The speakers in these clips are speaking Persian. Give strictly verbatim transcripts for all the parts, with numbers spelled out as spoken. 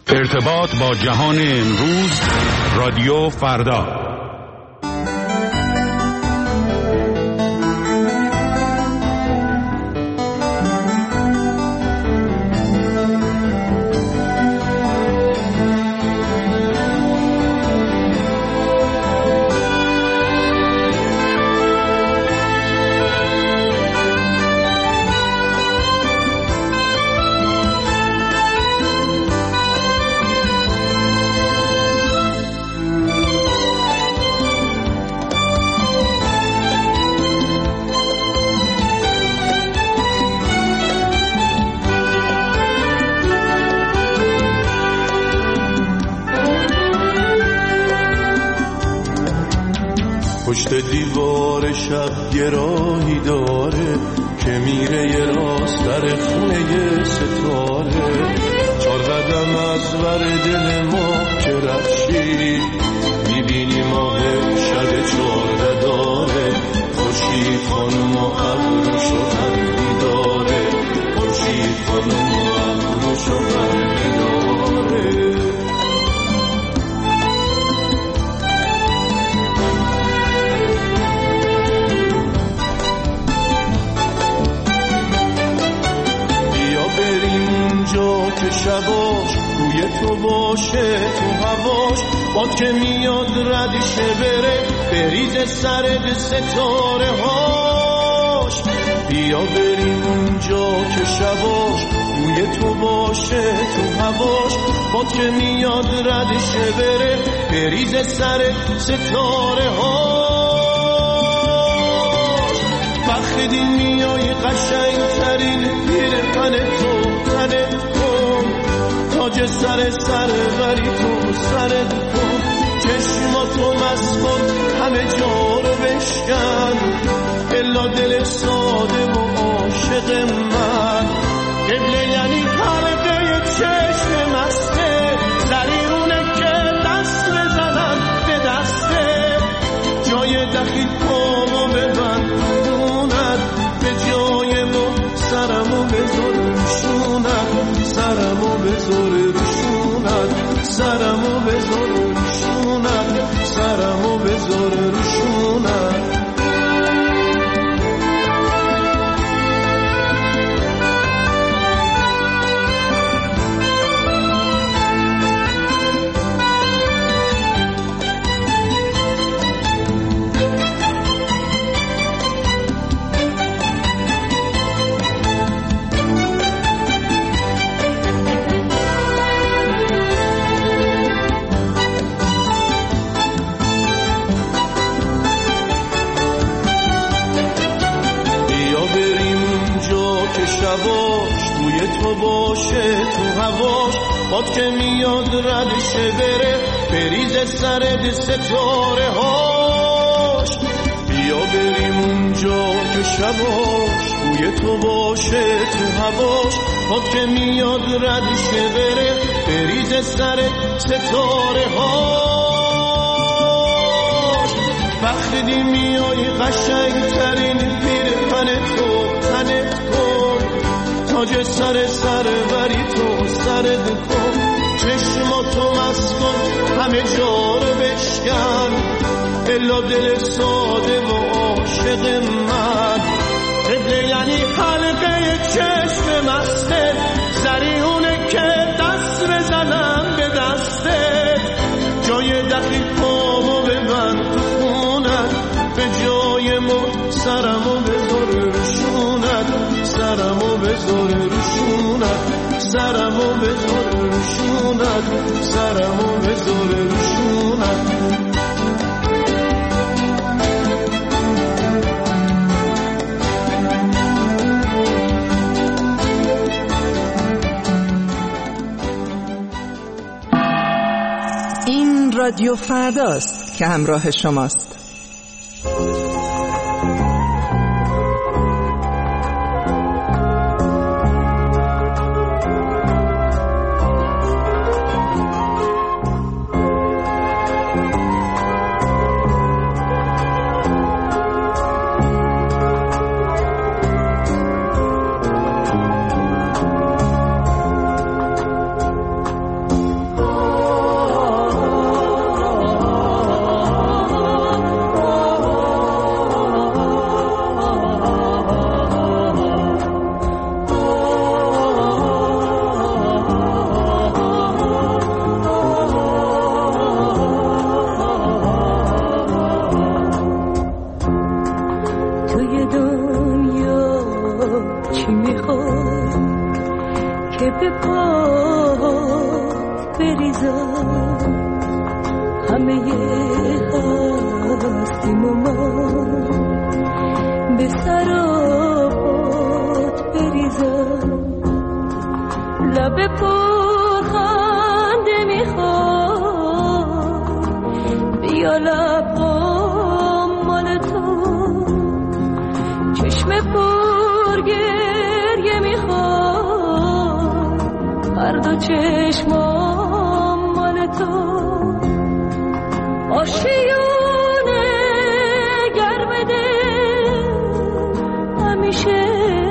ارتباط با جهان امروز، رادیو فردا. پشت دیوار شب یه راهی داره که میره یه راست در خونه یه ستاره. چار قدم از ور دل ما که رفشی میبینی ماه شب چارده داره. خورشید خانم و ابروشو قلبی داره. خورشید خانم و ابروشو قلبی داره. که شباش روی تو باشه تو هواش باد که میاد ردیشه بره بریز سرد ستاره هاش. بیا بریم اونجا که شباش روی تو باشه تو هواش باد که میاد ردیشه بره بریز سرد ستاره هاش. بخدی میای قشنگ ترین پیرهن تو تنت تاج سر سر بری تو سرت کن. چشماتو مست کن همه جا رو بشکن الا دل ساده و عاشق من. قبله یعنی حلقه چشم مسته زریونه که دست بزنن به دسته. جای دخیل پامو ببند خونت به جای ما سرمو بذار شونت. سرمو بذار روشونت. سرمو بذار روشونت. سرمو بذار روشونت. شباش توی تو باشه تو هواش باد که میاد ردشه بره بریز سرد ستاره هاش. بیا بریم اونجا که شباش توی تو باشه تو هواش باد که میاد ردشه بره بریز سرد ستاره هاش. وقتی میای قشنگ ترین پیرهن تو تنت کن تاج سر سر بری تو سرت کن. چشماتو مست کن همه جا رو بشکن الا دل ساده و عاشق من. قبله یعنی حلقه چشم مسته زریونه که دست بزنم به دسته. جای دخیل پامو ببند تو خونت به جای ما سرمو بذار روشونت. سرمو بذار روشونت. سرمو بذار روشونت. سرمو بذار روشونت. این رادیو فرداست که همراه شماست. بریزم همه هستیم و ما به سرابات بریزم لب پر خنده میخواد بیا لبام مال تو چشم پر گریه میخواد هر دو چشمام مال تو آشیونه گرم دل همیشه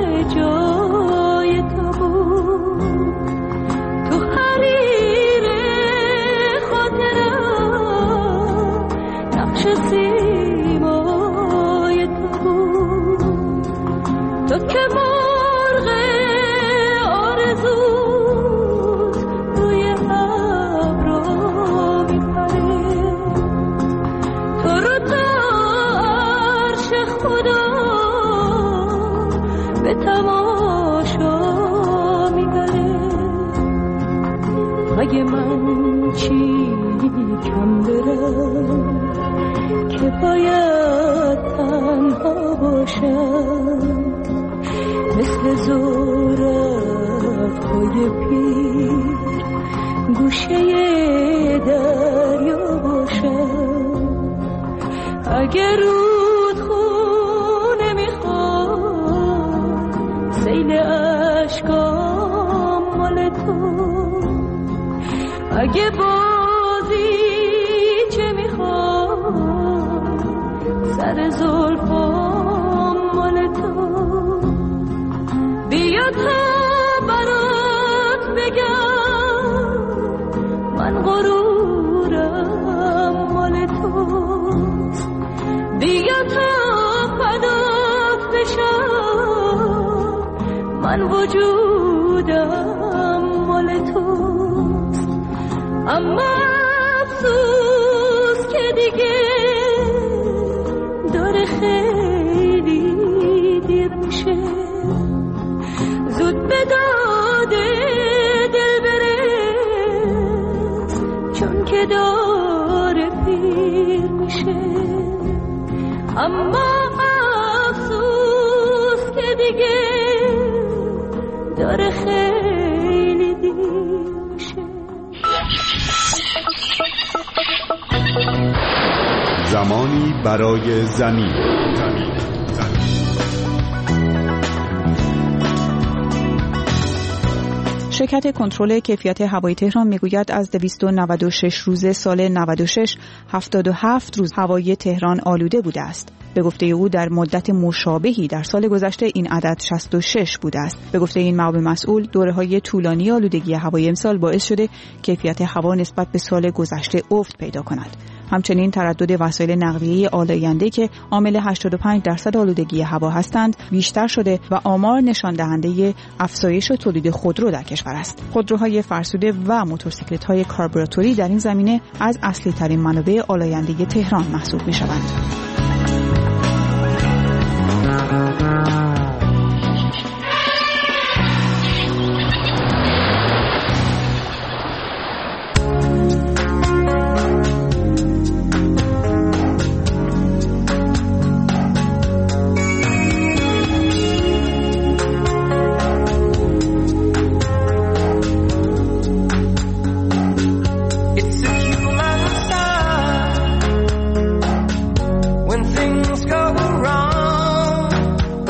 جای تو بود تو حریر خاطرم نقش سیمای تو بود تو که مرغ آرزوت روی ابرا میپره تو رو تا عرش خدا به تماشا میبره اگه من چی کم برم که باید تنها باشم مثل زورق‌های پیر گوشه دریا باشم اگه رودخونه میخواد سیل اشکام مال تو اگه بازی چه میخواد سر زلفام مال تو بیا تا برات بگم من غرورم مال توست بیا تا فدات بشم من وجودم مال توست اما افسوس که دیگه داره خیلی دیر میشه زود به داده دل برس چون که داره پیر میشه اما افسوس که دیگه داره خیلی دیر میشه. زمانی برای زمین. شرکت کنترل کیفیت هوای تهران میگوید از دویست و نود و شش روز سال نود و شش هفتاد و هفت روز هوای تهران آلوده بوده است. به گفته او در مدت مشابهی در سال گذشته این عدد شصت و شش بوده است. به گفته این معاون مسئول دوره‌های طولانی آلودگی هوای امسال باعث شده کیفیت هوا نسبت به سال گذشته افت پیدا کند. همچنین تردد وسایل نقلیه آلاینده که عامل هشتاد و پنج درصد آلودگی هوا هستند بیشتر شده و آمار نشان دهنده افزایش تولید خودرو در کشور است. خودروهای فرسوده و موتورسیکلت‌های کاربراتوری در این زمینه از اصلی ترین منابع آلاینده تهران محسوب می‌شوند. When things go wrong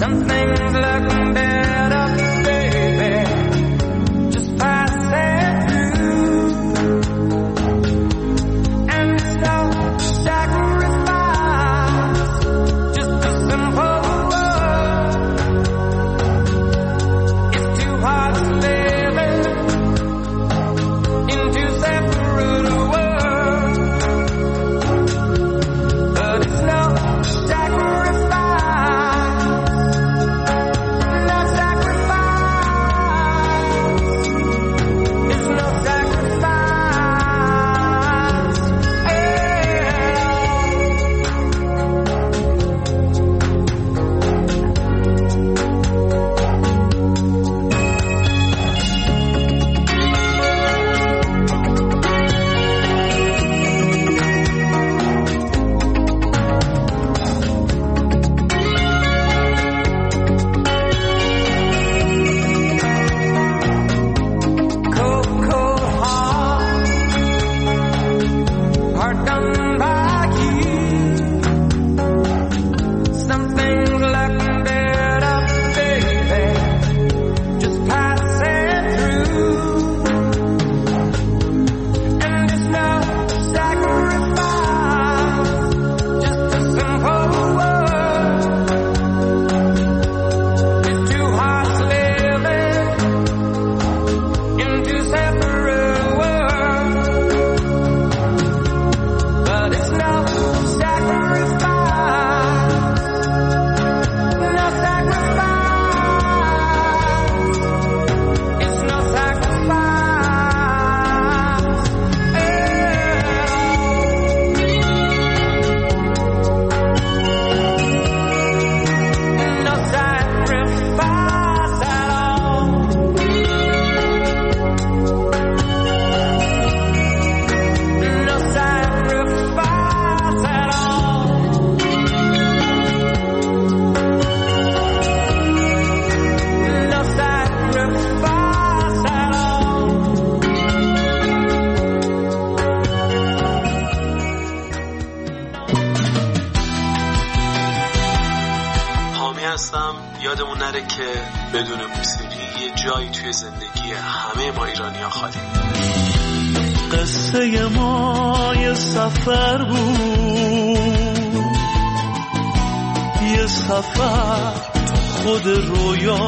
یادمون نره که بدون موسیقی یه جایی توی زندگی همه ما ایرانی‌ها خالی. قصه ما یه سفر بود، یه سفر خود رویا،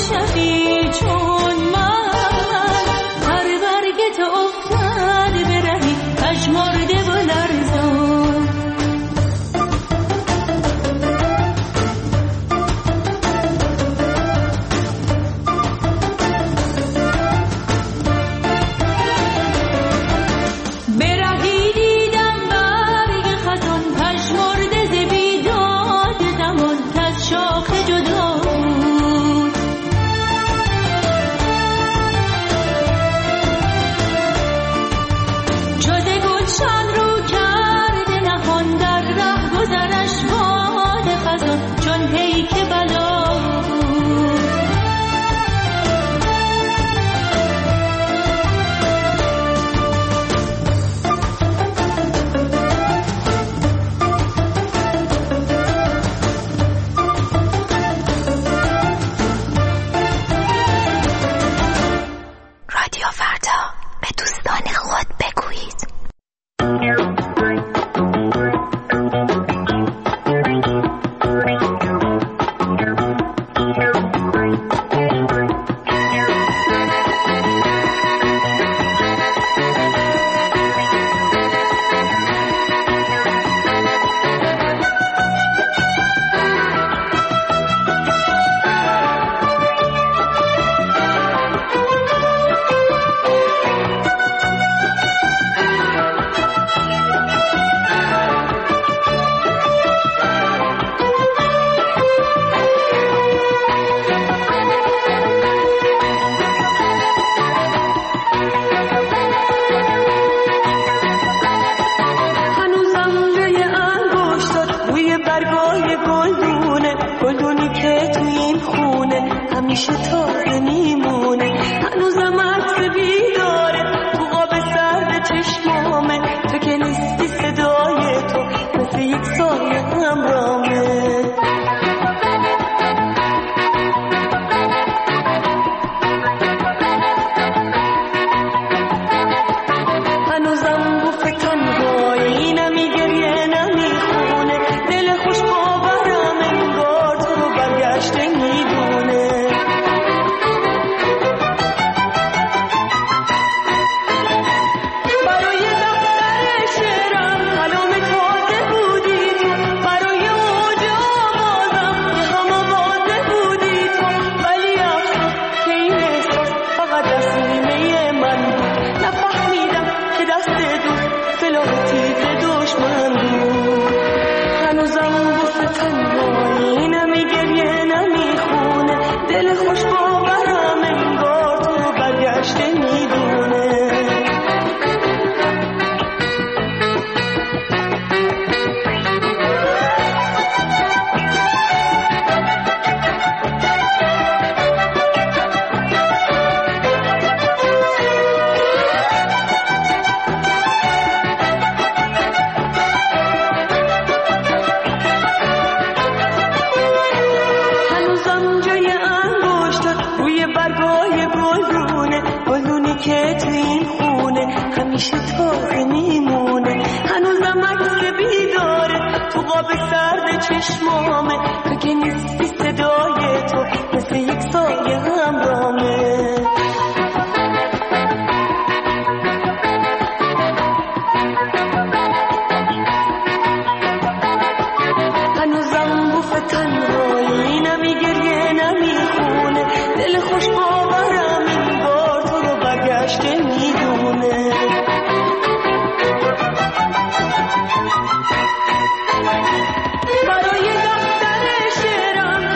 برای دفتر شعرم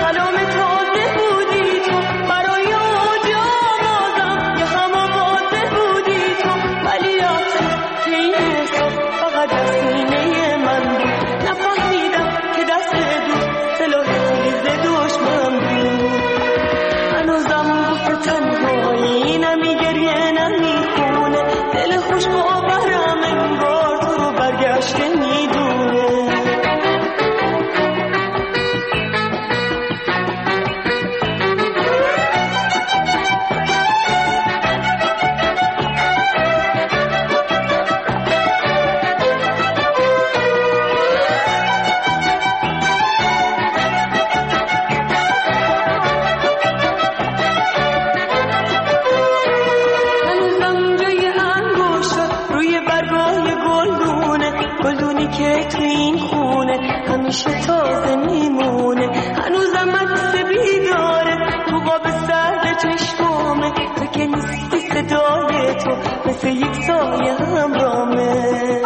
تو مثل یک سایه همرامه.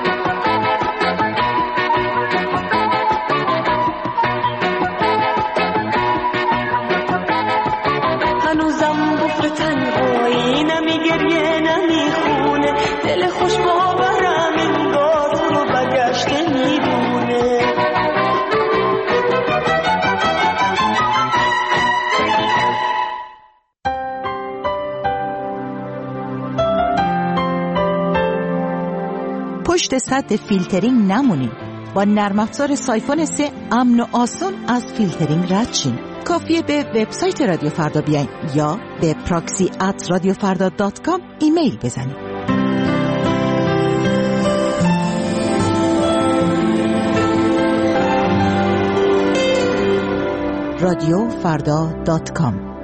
هنوزم بفر تنهایی، نمی گریه نمی خونه، دل خوش باورم این باز رو برگشته میدونه. پشت سد فیلترینگ نمونید. با نرم افزار سایفون سه امن و آسان از فیلترینگ رد شین. کافیه به وبسایت رادیو فردا بیاین یا به پراکسی ات رادیو فردا دات کام ایمیل بزنید. رادیو فردا دات کام.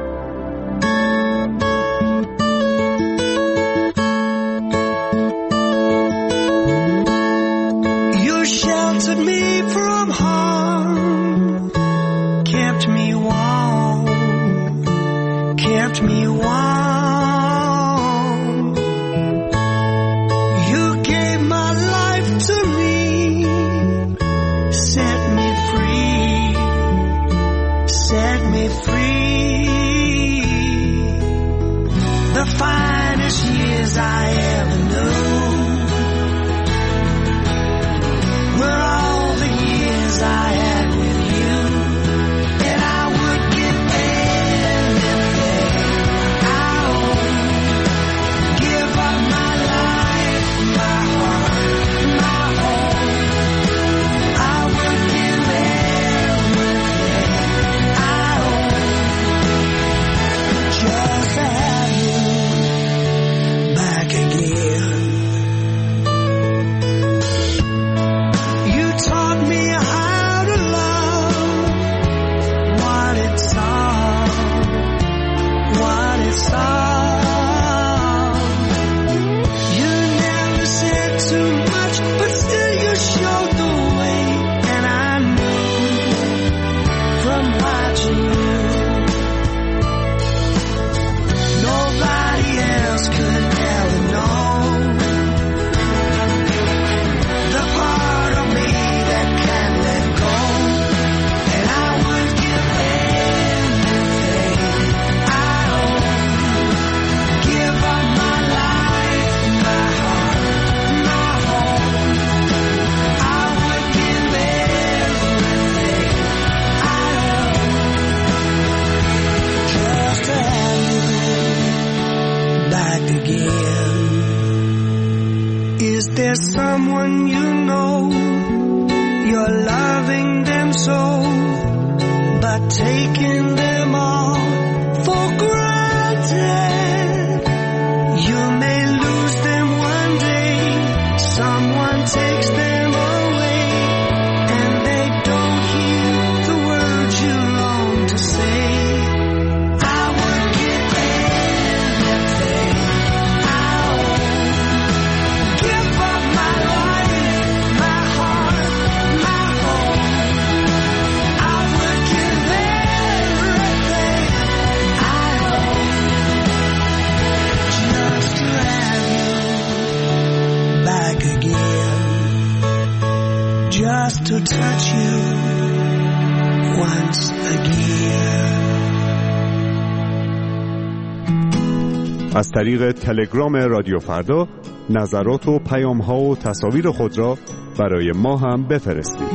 از طریق تلگرام رادیو فردا نظرات و پیام‌ها و تصاویر خود را برای ما هم بفرستید.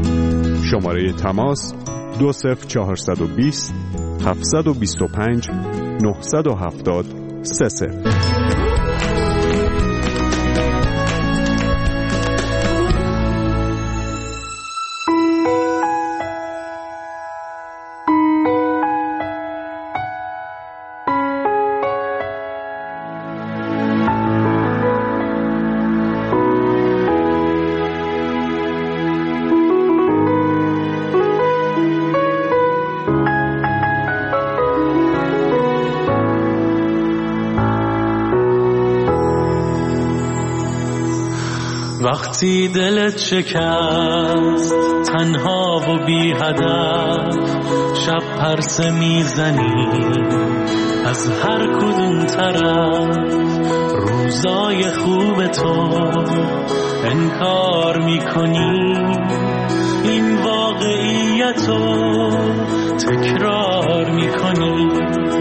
شماره تماس دو صفر چهارصد و بیست هفتصد و بیست و پنج نهصد و هفتاد سه صفر. وقتی دلت شکست تنها و بی هدف، شب پرسه میزنی از هر کدوم طرف روزای خوب تو انکار میکنی، این واقعیتو تکرار میکنی،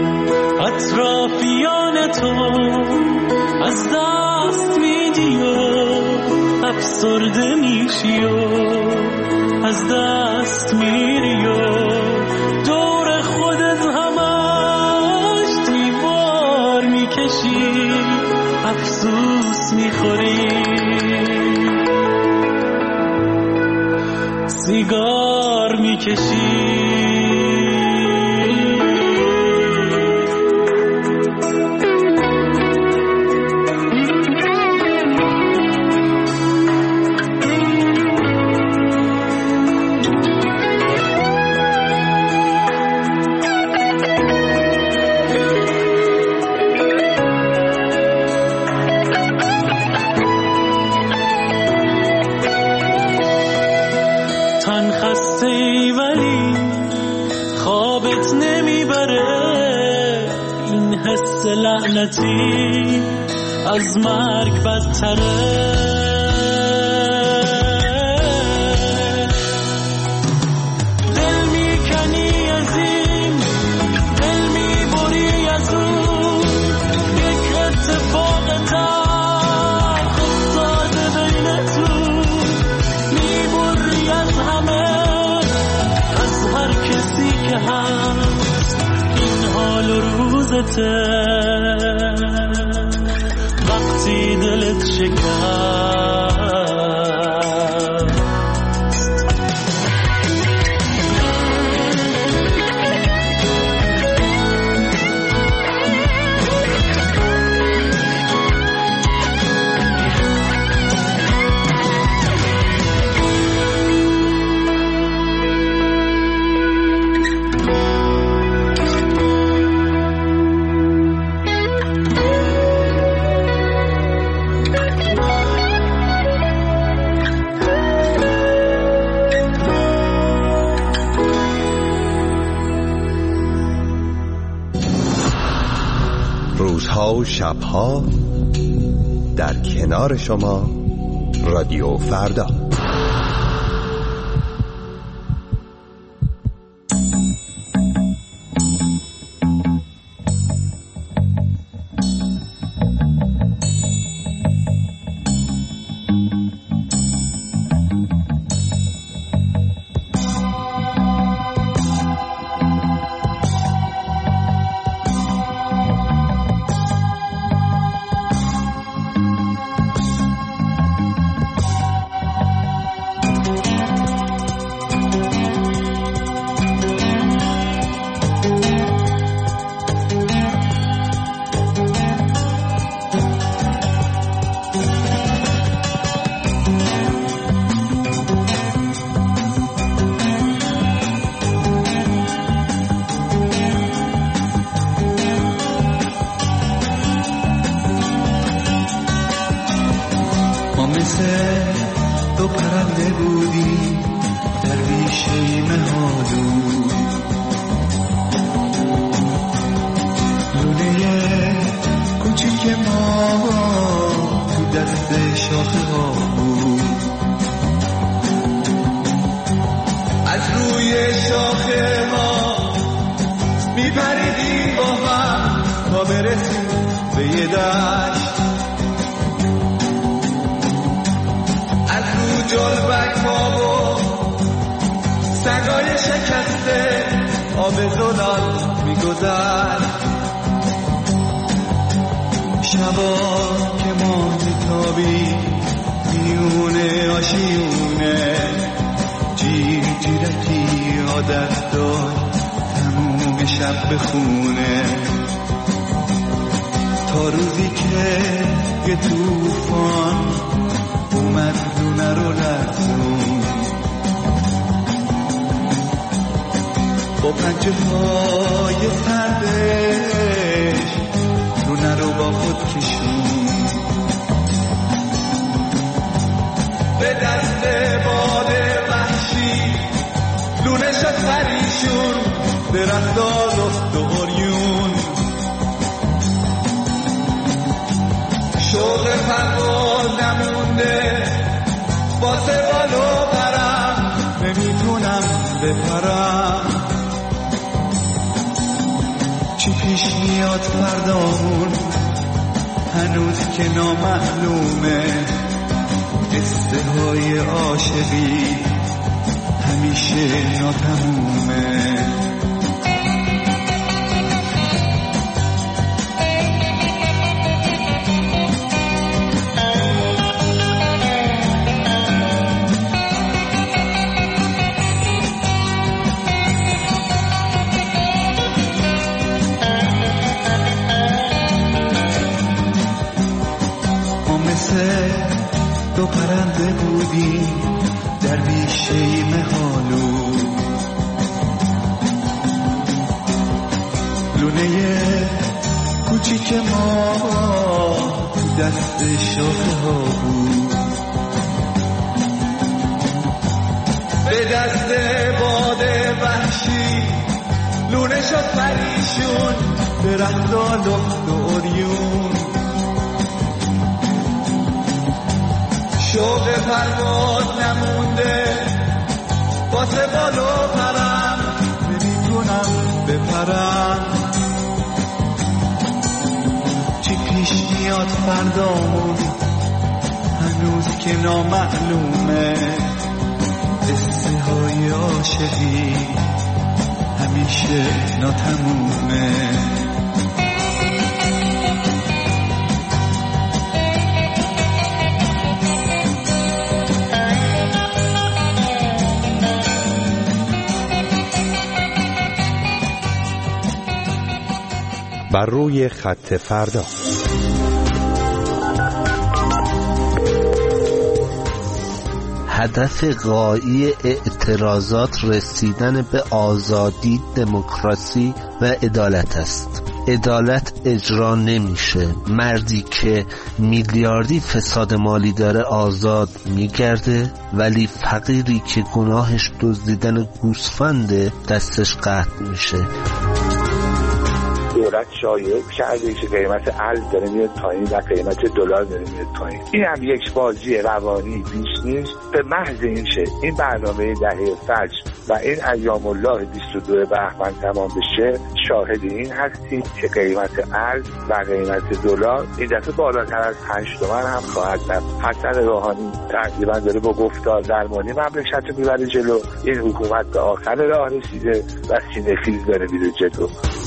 اطرافیان تو از دست میدی و افسرده میشی و از دست میری و دور خودت همش دیوار میکشی، افسوس میخوری، سیگار میکشی. لعنتی از مرگ بدتره، دل میکنی از این، دل میبری از اون، یک اتفاق تلخ افتاده بینتون، میبری از همه، از هر کسی که هست این حال و روزته، وقتی دلت شکست. روزها و شبها در کنار شما رادیو فردا. شوق پرواز نمونده واسه بالا برم نمیتونم بپرم چی پیش میاد فردامون هنوز که نامعلومه قصه های عاشقی همیشه ناتمومه دو پرنده بودیم در بیشه مهالو لونه کوچیک ما دست شاخه ها بود به دست باد وحشی لونه شد پریشون درختا لخت و اوریون شوق پرواز نمونده واسه بالا پرم نمیتونم بپرم چی پیش میاد فردامون هنوز که نامعلومه قصه های عاشقی همیشه ناتمومه بر روی خط فردا. هدف غایی اعتراضات رسیدن به آزادی، دموکراسی و عدالت است. عدالت اجرا نمیشه. مردی که میلیاردی فساد مالی داره آزاد میگرده، ولی فقیری که گناهش دزدیدن گوسفنده دستش قطع میشه. دولت شایعه کرده که قیمت ارز داره میاد پایین و قیمت دلار داره میاد پایین. این هم یک بازی روانی بیش نیست. به محض این شه این برنامه دهه فجر و این ایام الله بیست و دو بهمن تمام بشه شاهد این هستیم که قیمت ارز و قیمت دلار این دفعه بالاتر از پنج تومن هم خواهد رفت. حسن روحانی تقریبا داره با گفتار درمانی مملکت رو میبره جلو. این حکومت به آخر راه رسیده و سینه‌خیز داره میره جلو.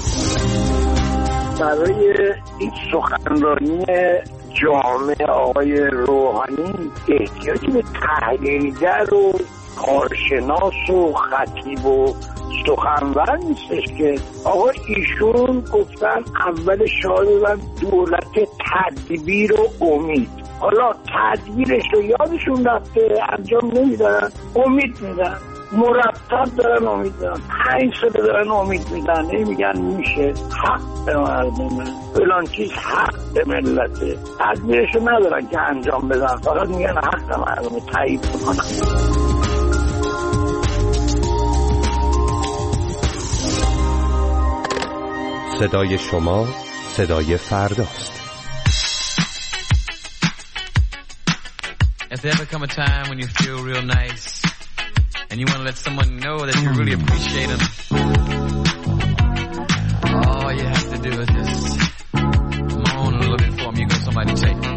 برای این سخنرانی جامع آقای روحانی احتیاجی به تحلیلگر و کارشناس و خطیب و سخنور نیستش که آقا ایشون گفتن اول شاید دولت تدبیر و امید. حالا تدبیرش رو یادشون رفته انجام نمیدن، امید میدن، مرتب دارن امید دارن، پنج ساله دارن امید میدن، نمیگن میشه. حق مردمه، فلان چیز حق ملته. تدبیرشو ندارن که انجام بدن، فقط میگن حق مردمه تایید کنن. صدای شما صدای فرداست. If there ever come a time when you feel real nice and you want to let someone know that you really appreciate them, all you have to do is just moan a little bit for them. You go, somebody take it.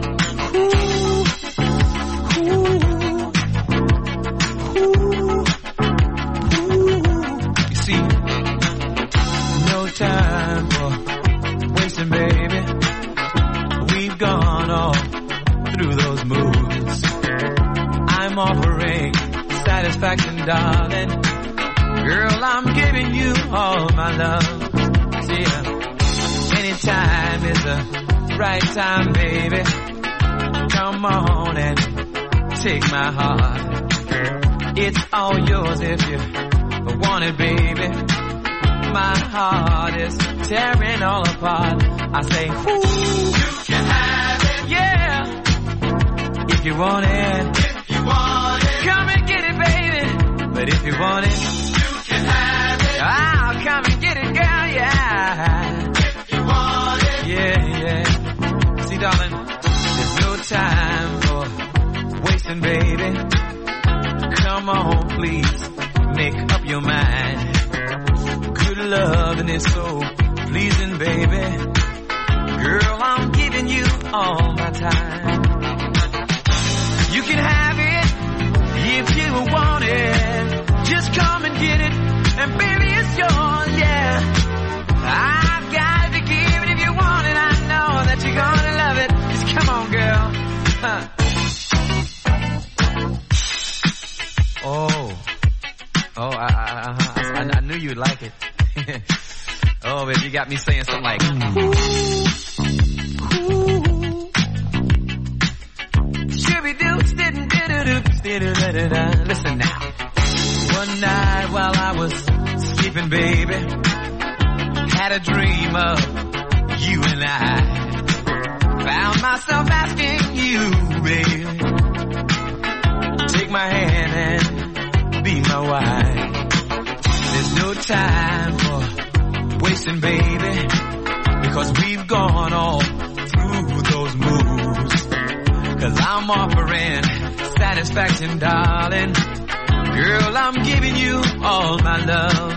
You see, no time for wasting, baby. We've gone all through those moves. I'm offering satisfaction, darling. Girl, I'm giving you all my love. See, anytime is the right time, baby. Come on and take my heart. It's all yours if you want it, baby. My heart is tearing all apart. I say, ooh, you can have it, yeah. If you want it, if you want it, come and get it, baby. But if you want it, you can have it. I'll come and get it, girl, yeah. If you want it, yeah, yeah. See, darling, there's please make up your mind. Good loving is so pleasing, baby. Girl, I'm giving you all my time. You can have it if you want it. Just come and get it, and baby, it's yours, yeah. I've got to give it if you want it. I know that you're gonna love it. Just come on, girl. Huh. Oh, oh, I, I, I, I knew you'd like it. Oh, baby, you got me saying something like, ooh, ooh. Listen now. One night while I was sleeping, baby, had a dream of you and I. Found myself asking you, baby, take my hand and be my wife. There's no time for wasting, baby, because we've gone all through those moves. Cause I'm offering satisfaction, darling. Girl, I'm giving you all my love.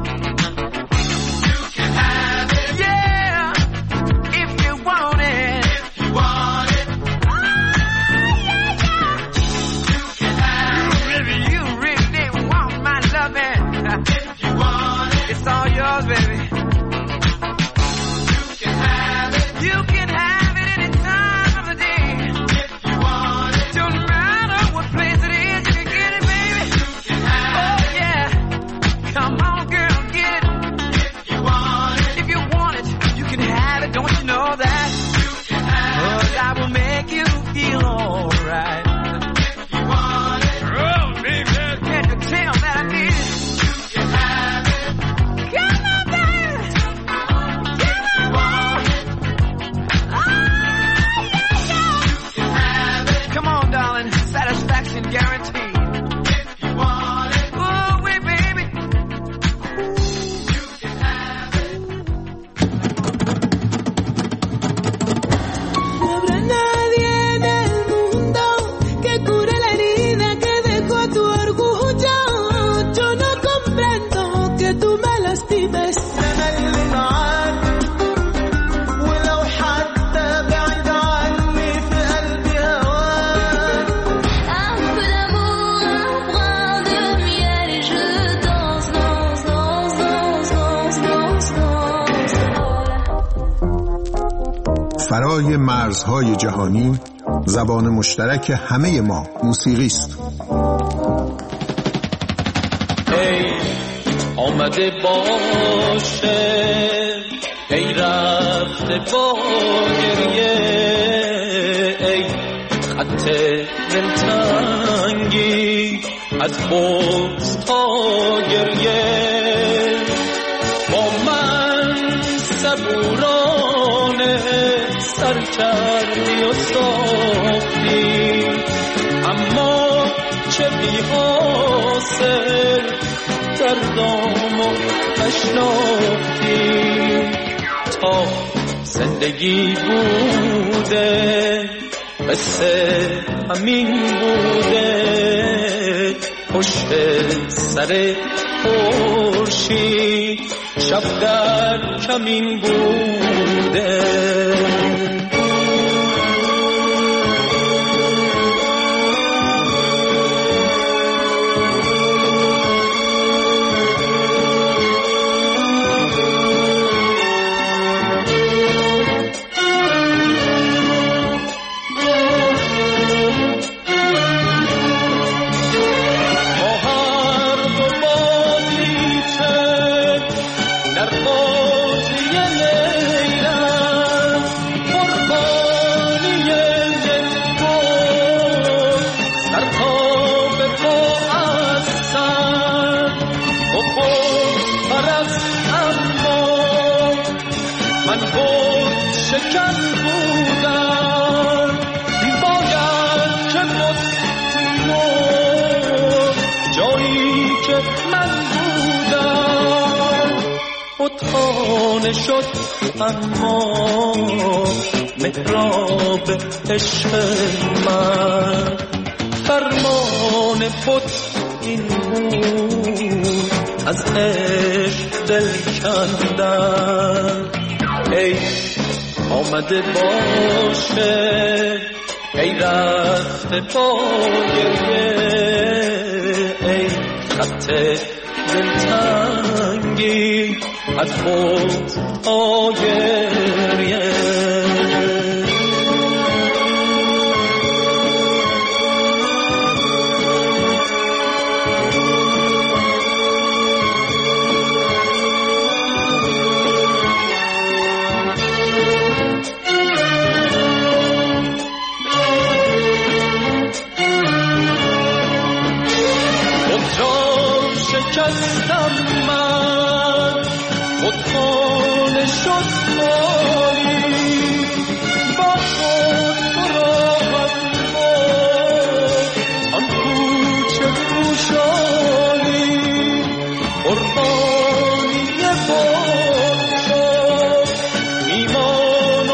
You can have it. Yeah, if you want it. If you want it. Oh, yeah, yeah. You can have it. You really, you really want my loving. If you want it. It's all yours, baby. You can have it. You can have it any time of the day. If you want it. Don't matter what place it is, you can get it, baby. You can have it. Oh, yeah. Come on, girl, get it. If you want it. If you want it, you can have it. Don't you know that? You can have it. 'Cause I will make you feel alright. If you want it. Oh, baby. Can't you tell that I need it? You can have it. Come on, baby. Come on. Oh, yeah, yeah. You can have it. Come on, darling. Satisfaction guaranteed. If you want it. Oh, wait, baby. You can have it. No habrá nadie en el mundo que cure la herida que dejó tu orgullo. Yo no comprendo que tú me lastimes. أنا اللي معاك ولو حتى بعيد عني في قلبي هواك. Un peu d'amour, un brin de miel et je danse, danse, danse, danse, danse, danse, danse. فرای مرزهای جهانی زبان مشترک همه ما موسیقی است. ای آمده باشه ای رفته با گریه ای خط دلتنگی از بغض تا گریه با من صبورانه سر کردی و ساختی اما چه بی حاصل دردامو نشناختی تا زندگی بوده قصه همین بوده پشت سر خورشید شب در کمین بوده خانه شد اما محراب عشق من فرمان بود این از عشق دل کندن. ای آمده باشه ای رفته با گریه، ای خط دلتنگی از خود آگریه. شکستم من خودخانه شد خالی، با خود براهم بود آن کوچه خوشحالی. قربانی بود شد ایمان و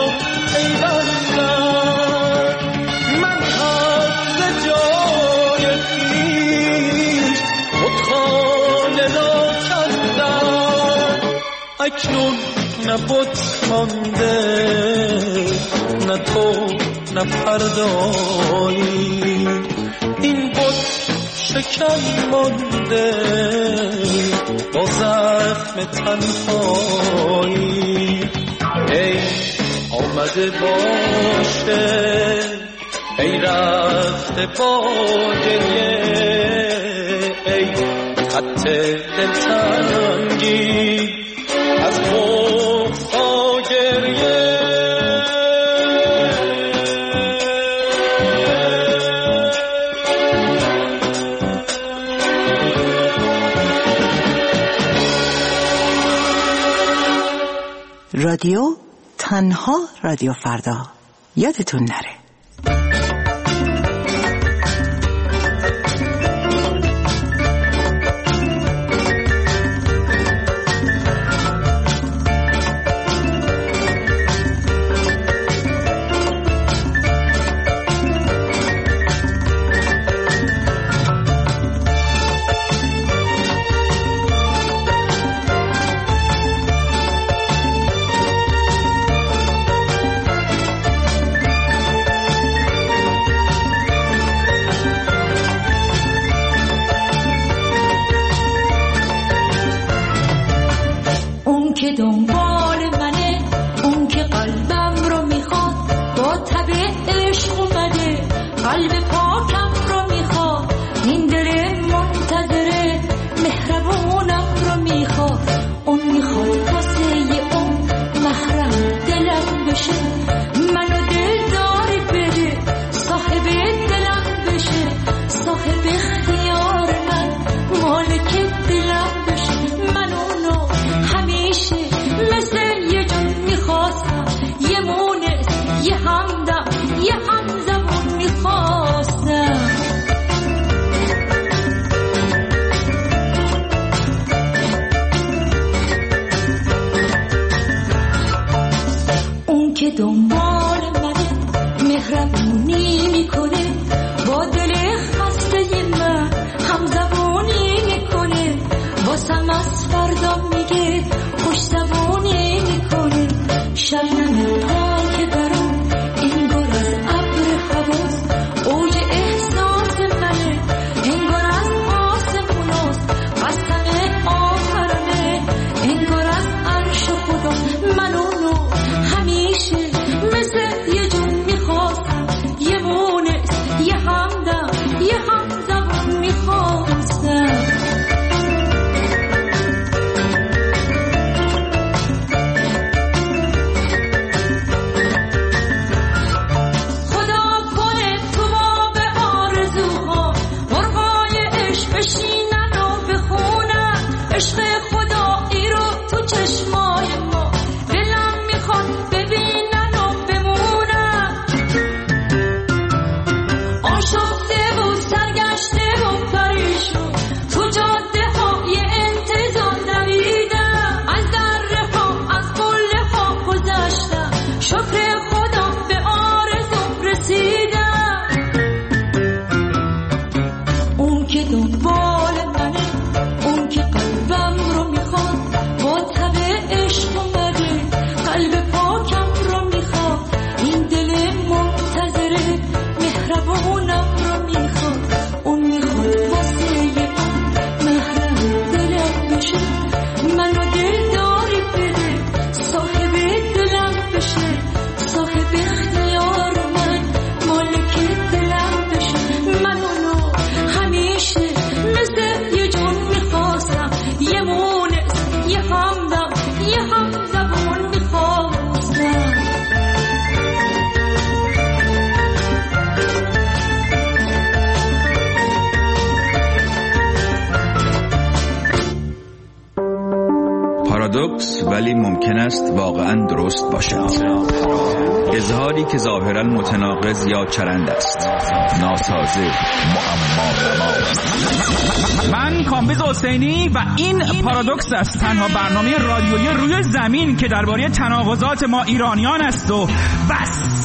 پیوندم، من هم ز جای خویش خودخانه را کندم. اکنون نه بت مانده نه تو نه فردایی، این بت شکن مانده با زخم تنهایی. ای آمده باشه ای رفته با گریه، ای خط دلتنگی از بغض آگریه. رادیو تنها رادیو فردا، یادتون نره. من اونو همیشه مثل یه جون میخواستم، یه مونس پارادوکس، ولی ممکن است واقعا درست باشد. اظهاری که ظاهرا متناقض یا چرند است، ناسازه، معما نما. من کامبیز حسینی و این پارادوکس است، تنها برنامه رادیویی روی زمین که درباره تناقضات ما ایرانیان است و بس.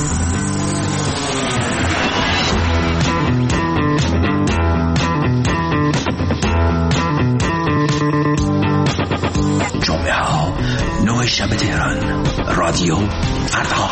جمعه ها نه شب تهران، رادیو فردا.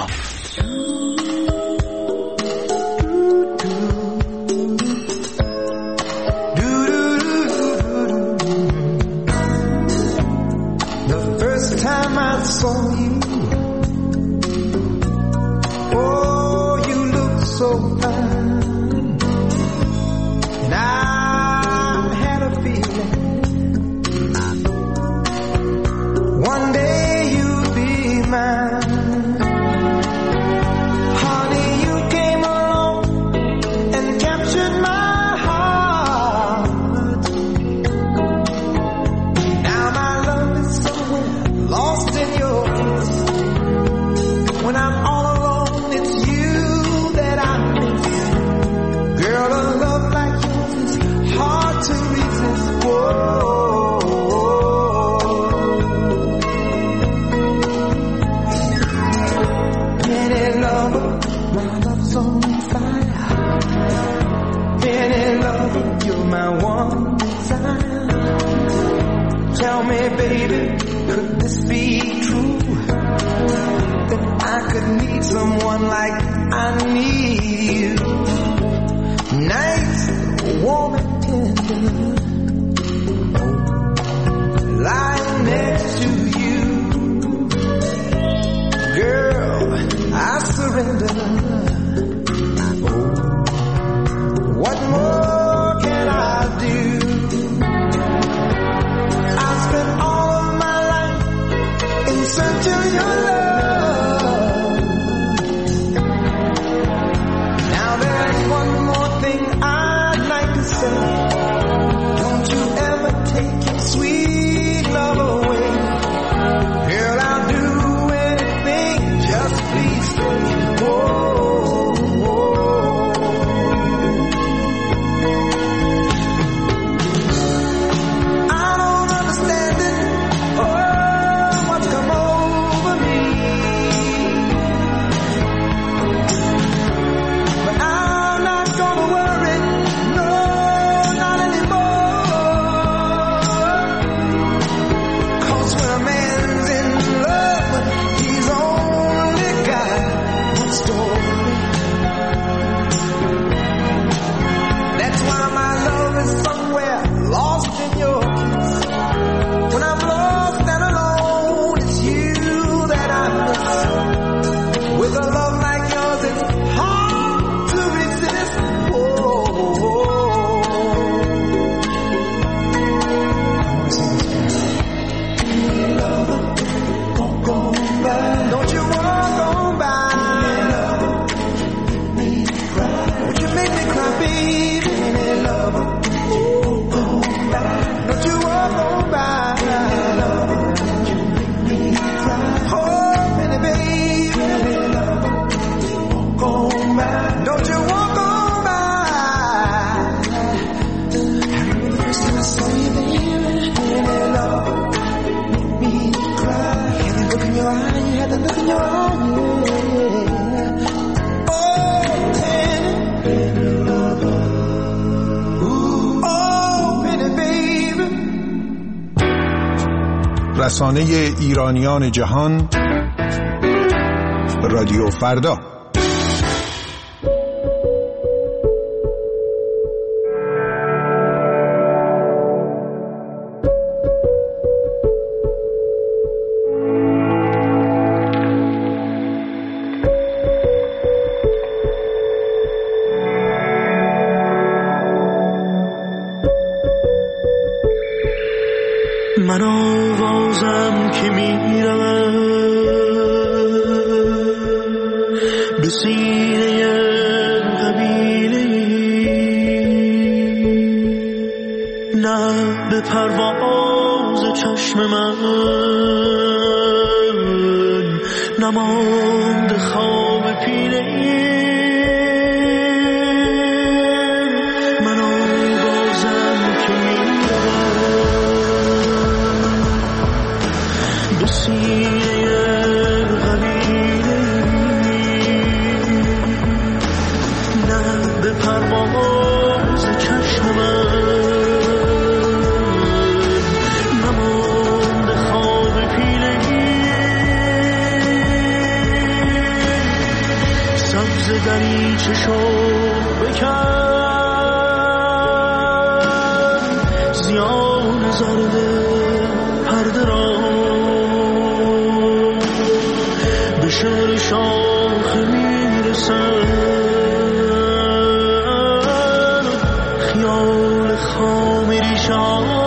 رسانه ایرانیان جهان، رادیو فردا. من آوازم که میرم به سینه قبیله، نه به پرواز چشم من نماند خواب پیله منو بازم که میرم به سینه قبیله نه به پرواز چشم من نماند خواب پیله سبز دریچه شو بکن زیان زرد پرده را به شعر شاخه میرسن خیال خام ریشان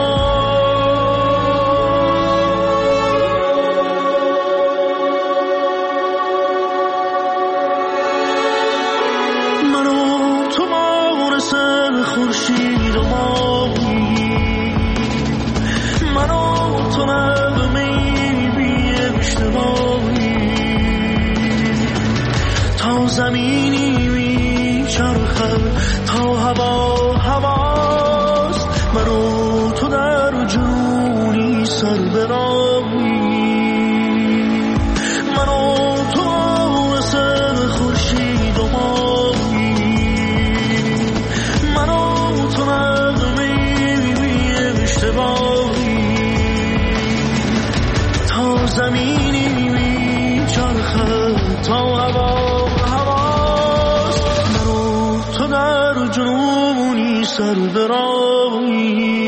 خورشید و ماهی منو تو نغمه‌ای بی اشتباهی تا زمینی میچرخم تا هوا هواست منو تو در جنونی سر براهی منو تو مثل خورشید و ماهی تا زمینی میچرخه تا هوا هواست منو تو در جنونی سر براهی